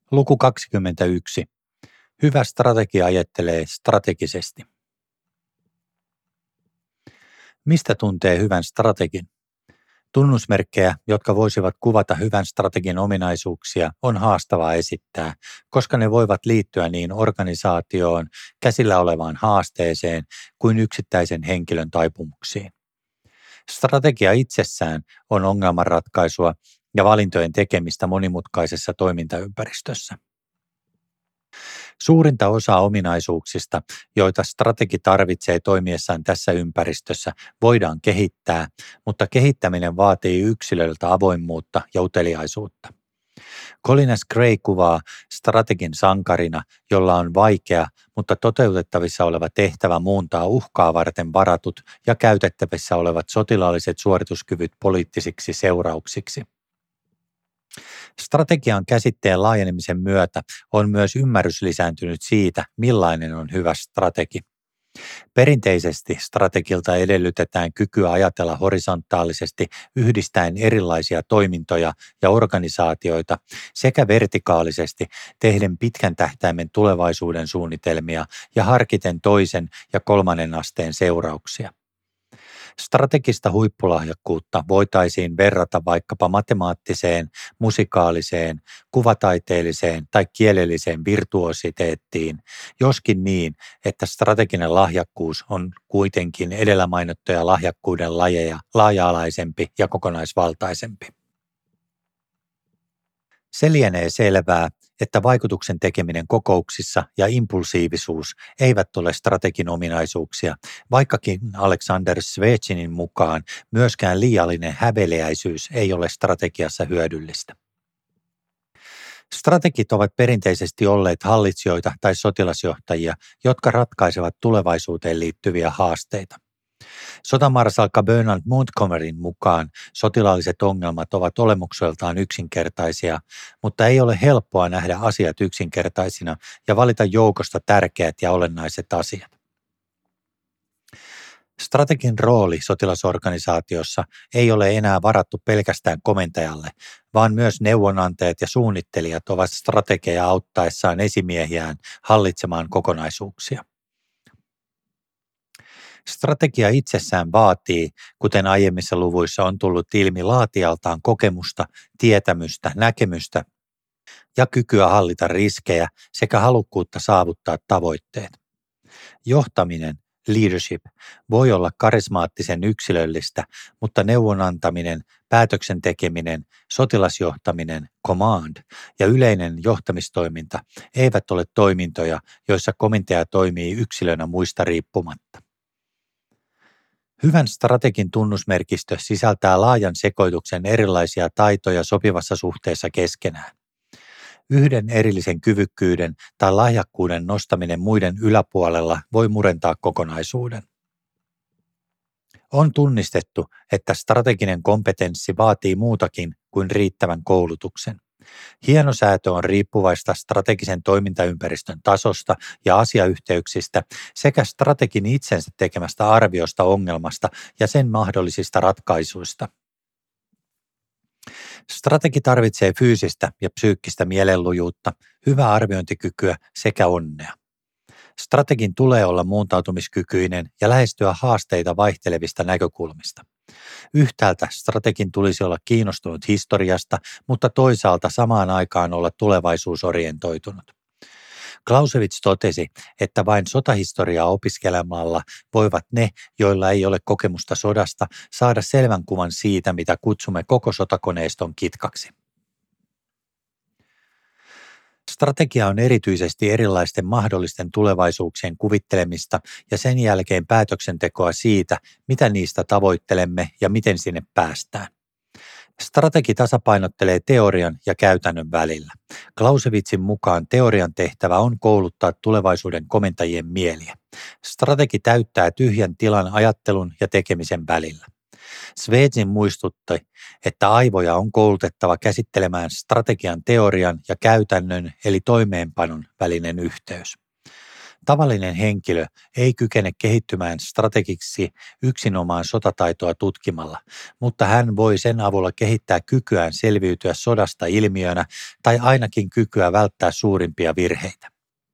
Luku 21. Hyvä strategia ajattelee strategisesti. Mistä tuntee hyvän strategin? Tunnusmerkkejä, jotka voisivat kuvata hyvän strategin ominaisuuksia, on haastavaa esittää, koska ne voivat liittyä niin organisaatioon, käsillä olevaan haasteeseen kuin yksittäisen henkilön taipumuksiin. Strategia itsessään on ongelmanratkaisua ja valintojen tekemistä monimutkaisessa toimintaympäristössä. Suurinta osaa ominaisuuksista, joita strategi tarvitsee toimiessaan tässä ympäristössä, voidaan kehittää, mutta kehittäminen vaatii yksilöltä avoimuutta ja uteliaisuutta. Colin S. Gray kuvaa strategin sankarina, jolla on vaikea, mutta toteutettavissa oleva tehtävä muuntaa uhkaa varten varatut ja käytettävissä olevat sotilaalliset suorituskyvyt poliittisiksi seurauksiksi. Strategian käsitteen laajenemisen myötä on myös ymmärrys lisääntynyt siitä, millainen on hyvä strategi. Perinteisesti strategilta edellytetään kykyä ajatella horisontaalisesti yhdistäen erilaisia toimintoja ja organisaatioita sekä vertikaalisesti tehden pitkän tähtäimen tulevaisuuden suunnitelmia ja harkiten toisen ja kolmannen asteen seurauksia. Strategista huippulahjakkuutta voitaisiin verrata vaikkapa matemaattiseen, musikaaliseen, kuvataiteelliseen tai kielelliseen virtuositeettiin, joskin niin, että strateginen lahjakkuus on kuitenkin edellä mainittuja lahjakkuuden lajeja laaja-alaisempi ja kokonaisvaltaisempi. Se lienee selvää, että vaikutuksen tekeminen kokouksissa ja impulsiivisuus eivät ole strategin ominaisuuksia, vaikkakin Alexander Svechinin mukaan myöskään liiallinen häveliäisyys ei ole strategiassa hyödyllistä. Strategit ovat perinteisesti olleet hallitsijoita tai sotilasjohtajia, jotka ratkaisevat tulevaisuuteen liittyviä haasteita. Sotamarsalkka Bernard Montgomeryn mukaan sotilaalliset ongelmat ovat olemukseltaan yksinkertaisia, mutta ei ole helppoa nähdä asiat yksinkertaisina ja valita joukosta tärkeät ja olennaiset asiat. Strategin rooli sotilasorganisaatiossa ei ole enää varattu pelkästään komentajalle, vaan myös neuvonantajat ja suunnittelijat ovat strategeja auttaessaan esimiehiään hallitsemaan kokonaisuuksia. Strategia itsessään vaatii, kuten aiemmissa luvuissa on tullut ilmi, laatijaltaan kokemusta, tietämystä, näkemystä ja kykyä hallita riskejä sekä halukkuutta saavuttaa tavoitteet. Johtaminen, leadership, voi olla karismaattisen yksilöllistä, mutta neuvonantaminen, päätöksen tekeminen, sotilasjohtaminen, command ja yleinen johtamistoiminta eivät ole toimintoja, joissa komentaja toimii yksilönä muista riippumatta. Hyvän strategin tunnusmerkistö sisältää laajan sekoituksen erilaisia taitoja sopivassa suhteessa keskenään. Yhden erillisen kyvykkyyden tai lahjakkuuden nostaminen muiden yläpuolella voi murentaa kokonaisuuden. On tunnistettu, että strateginen kompetenssi vaatii muutakin kuin riittävän koulutuksen. Hienosäätö on riippuvaista strategisen toimintaympäristön tasosta ja asiayhteyksistä sekä strategin itsensä tekemästä arviosta ongelmasta ja sen mahdollisista ratkaisuista. Strategi tarvitsee fyysistä ja psyykkistä mielenlujuutta, hyvää arviointikykyä sekä onnea. Strategin tulee olla muuntautumiskykyinen ja lähestyä haasteita vaihtelevista näkökulmista. Yhtäältä strategin tulisi olla kiinnostunut historiasta, mutta toisaalta samaan aikaan olla tulevaisuusorientoitunut. Clausewitz totesi, että vain sotahistoriaa opiskelemalla voivat ne, joilla ei ole kokemusta sodasta, saada selvän kuvan siitä, mitä kutsumme koko sotakoneiston kitkaksi. Strategia on erityisesti erilaisten mahdollisten tulevaisuuksien kuvittelemista ja sen jälkeen päätöksentekoa siitä, mitä niistä tavoittelemme ja miten sinne päästään. Strategi tasapainottelee teorian ja käytännön välillä. Clausewitzin mukaan teorian tehtävä on kouluttaa tulevaisuuden komentajien mieliä. Strategi täyttää tyhjän tilan ajattelun ja tekemisen välillä. Svechin muistutti, että aivoja on koulutettava käsittelemään strategian teorian ja käytännön eli toimeenpanon välinen yhteys. Tavallinen henkilö ei kykene kehittymään strategiksi yksinomaan sotataitoa tutkimalla, mutta hän voi sen avulla kehittää kykyään selviytyä sodasta ilmiönä tai ainakin kykyä välttää suurimpia virheitä.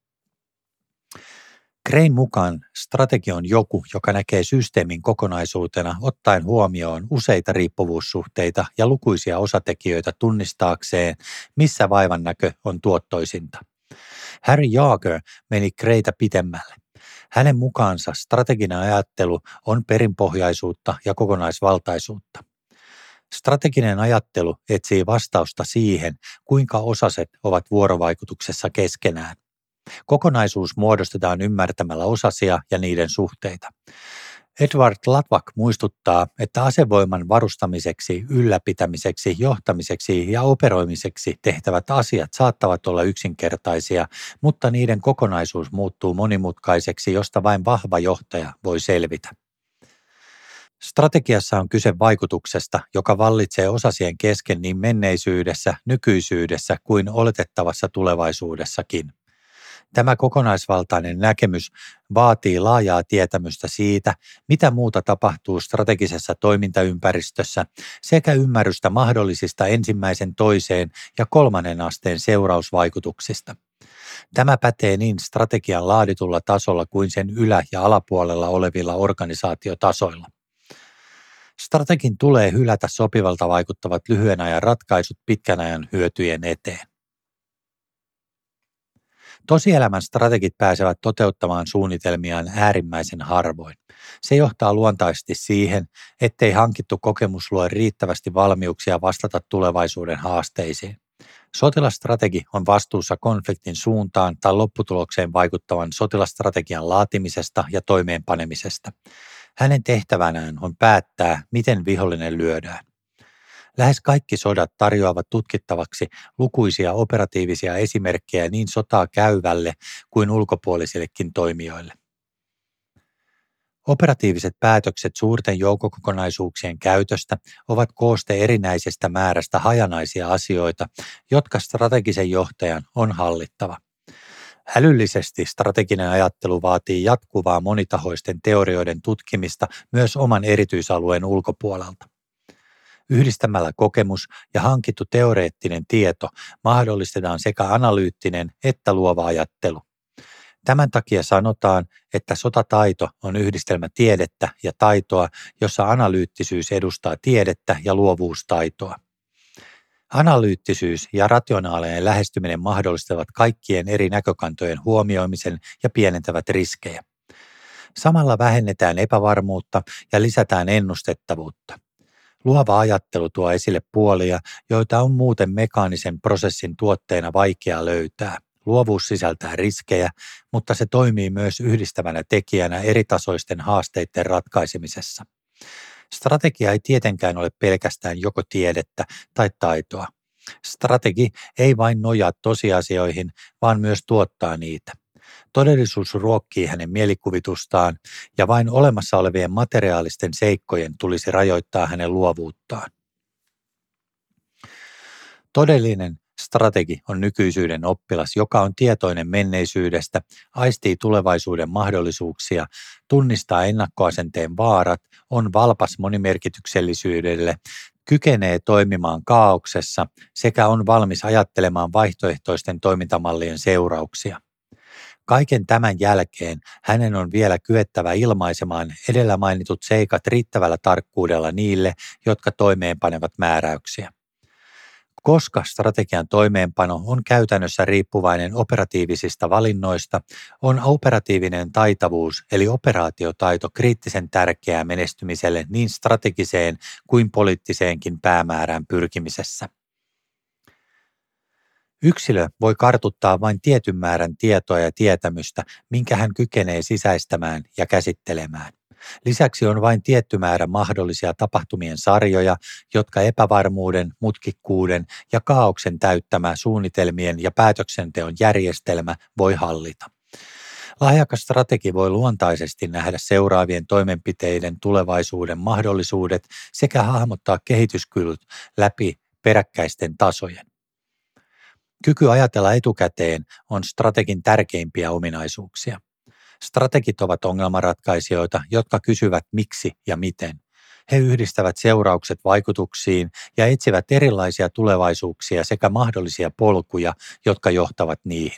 Grain mukaan strategia on joku, joka näkee systeemin kokonaisuutena ottaen huomioon useita riippuvuussuhteita ja lukuisia osatekijöitä tunnistaakseen, missä vaivannäkö on tuottoisinta. Harry Jager meni Graytä pitemmälle. Hänen mukaansa strateginen ajattelu on perinpohjaisuutta ja kokonaisvaltaisuutta. Strateginen ajattelu etsii vastausta siihen, kuinka osaset ovat vuorovaikutuksessa keskenään. Kokonaisuus muodostetaan ymmärtämällä osasia ja niiden suhteita. Edward Luttwak muistuttaa, että asevoiman varustamiseksi, ylläpitämiseksi, johtamiseksi ja operoimiseksi tehtävät asiat saattavat olla yksinkertaisia, mutta niiden kokonaisuus muuttuu monimutkaiseksi, josta vain vahva johtaja voi selvitä. Strategiassa on kyse vaikutuksesta, joka vallitsee osasien kesken niin menneisyydessä, nykyisyydessä kuin oletettavassa tulevaisuudessakin. Tämä kokonaisvaltainen näkemys vaatii laajaa tietämystä siitä, mitä muuta tapahtuu strategisessa toimintaympäristössä sekä ymmärrystä mahdollisista ensimmäisen, toiseen ja kolmannen asteen seurausvaikutuksista. Tämä pätee niin strategian laaditulla tasolla kuin sen ylä- ja alapuolella olevilla organisaatiotasoilla. Strategin tulee hylätä sopivalta vaikuttavat lyhyen ajan ratkaisut pitkän ajan hyötyjen eteen. Tosielämän strategit pääsevät toteuttamaan suunnitelmiaan äärimmäisen harvoin. Se johtaa luontaisesti siihen, ettei hankittu kokemus luo riittävästi valmiuksia vastata tulevaisuuden haasteisiin. Sotilasstrategi on vastuussa konfliktin suuntaan tai lopputulokseen vaikuttavan sotilasstrategian laatimisesta ja toimeenpanemisesta. Hänen tehtävänään on päättää, miten vihollinen lyödään. Lähes kaikki sodat tarjoavat tutkittavaksi lukuisia operatiivisia esimerkkejä niin sotaa käyvälle kuin ulkopuolisillekin toimijoille. Operatiiviset päätökset suurten joukkokokonaisuuksien käytöstä ovat kooste erinäisestä määrästä hajanaisia asioita, jotka strategisen johtajan on hallittava. Älyllisesti strateginen ajattelu vaatii jatkuvaa monitahoisten teorioiden tutkimista myös oman erityisalueen ulkopuolelta. Yhdistämällä kokemus ja hankittu teoreettinen tieto mahdollistetaan sekä analyyttinen että luova ajattelu. Tämän takia sanotaan, että sotataito on yhdistelmä tiedettä ja taitoa, jossa analyyttisyys edustaa tiedettä ja luovuus taitoa. Analyyttisyys ja rationaalinen lähestyminen mahdollistavat kaikkien eri näkökantojen huomioimisen ja pienentävät riskejä. Samalla vähennetään epävarmuutta ja lisätään ennustettavuutta. Luova ajattelu tuo esille puolia, joita on muuten mekaanisen prosessin tuotteena vaikea löytää. Luovuus sisältää riskejä, mutta se toimii myös yhdistävänä tekijänä eritasoisten haasteiden ratkaisemisessa. Strategia ei tietenkään ole pelkästään joko tiedettä tai taitoa. Strategi ei vain nojaa tosiasioihin, vaan myös tuottaa niitä. Todellisuus ruokkii hänen mielikuvitustaan ja vain olemassa olevien materiaalisten seikkojen tulisi rajoittaa hänen luovuuttaan. Todellinen strategi on nykyisyyden oppilas, joka on tietoinen menneisyydestä, aistii tulevaisuuden mahdollisuuksia, tunnistaa ennakkoasenteen vaarat, on valpas monimerkityksellisyydelle, kykenee toimimaan kaauksessa sekä on valmis ajattelemaan vaihtoehtoisten toimintamallien seurauksia. Kaiken tämän jälkeen hänen on vielä kyettävä ilmaisemaan edellä mainitut seikat riittävällä tarkkuudella niille, jotka toimeenpanevat määräyksiä. Koska strategian toimeenpano on käytännössä riippuvainen operatiivisista valinnoista, on operatiivinen taitavuus eli operaatiotaito kriittisen tärkeää menestymiselle niin strategiseen kuin poliittiseenkin päämäärään pyrkimisessä. Yksilö voi kartuttaa vain tietyn määrän tietoa ja tietämystä, minkä hän kykenee sisäistämään ja käsittelemään. Lisäksi on vain tietty määrä mahdollisia tapahtumien sarjoja, jotka epävarmuuden, mutkikkuuden ja kaaoksen täyttämä suunnitelmien ja päätöksenteon järjestelmä voi hallita. Lahjakas strategi voi luontaisesti nähdä seuraavien toimenpiteiden tulevaisuuden mahdollisuudet sekä hahmottaa kehityskyvyt läpi peräkkäisten tasojen. Kyky ajatella etukäteen on strategin tärkeimpiä ominaisuuksia. Strategit ovat ongelmanratkaisijoita, jotka kysyvät miksi ja miten. He yhdistävät seuraukset vaikutuksiin ja etsivät erilaisia tulevaisuuksia sekä mahdollisia polkuja, jotka johtavat niihin.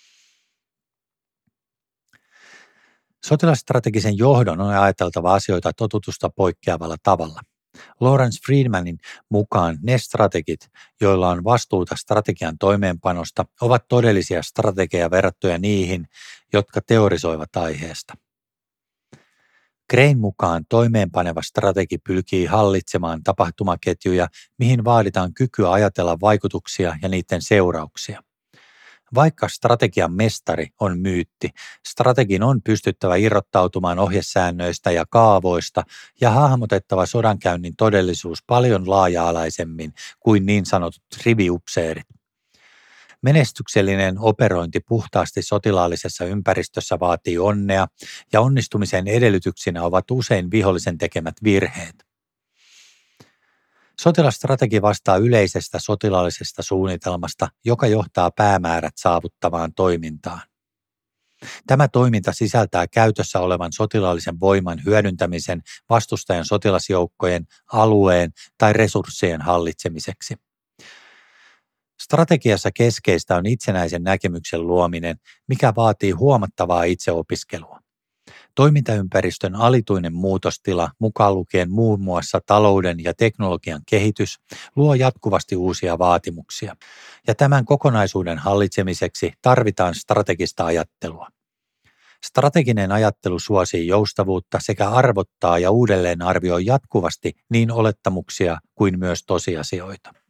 Sotilasstrategisen johdon on ajateltava asioita totutusta poikkeavalla tavalla. Lawrence Friedmanin mukaan ne strategit, joilla on vastuuta strategian toimeenpanosta, ovat todellisia strategeja verrattuja niihin, jotka teorisoivat aiheesta. Grain mukaan toimeenpaneva strategi pyrkii hallitsemaan tapahtumaketjuja, mihin vaaditaan kykyä ajatella vaikutuksia ja niiden seurauksia. Vaikka strategian mestari on myytti, strategin on pystyttävä irrottautumaan ohjesäännöistä ja kaavoista ja hahmotettava sodankäynnin todellisuus paljon laaja-alaisemmin kuin niin sanotut riviupseerit. Menestyksellinen operointi puhtaasti sotilaallisessa ympäristössä vaatii onnea ja onnistumisen edellytyksinä ovat usein vihollisen tekemät virheet. Sotilasstrategi vastaa yleisestä sotilaallisesta suunnitelmasta, joka johtaa päämäärät saavuttavaan toimintaan. Tämä toiminta sisältää käytössä olevan sotilaallisen voiman hyödyntämisen vastustajan sotilasjoukkojen, alueen tai resurssien hallitsemiseksi. Strategiassa keskeistä on itsenäisen näkemyksen luominen, mikä vaatii huomattavaa itseopiskelua. Toimintaympäristön alituinen muutostila, mukaan lukien muun muassa talouden ja teknologian kehitys, luo jatkuvasti uusia vaatimuksia, ja tämän kokonaisuuden hallitsemiseksi tarvitaan strategista ajattelua. Strateginen ajattelu suosii joustavuutta sekä arvottaa ja uudelleen arvioi jatkuvasti niin olettamuksia kuin myös tosiasioita.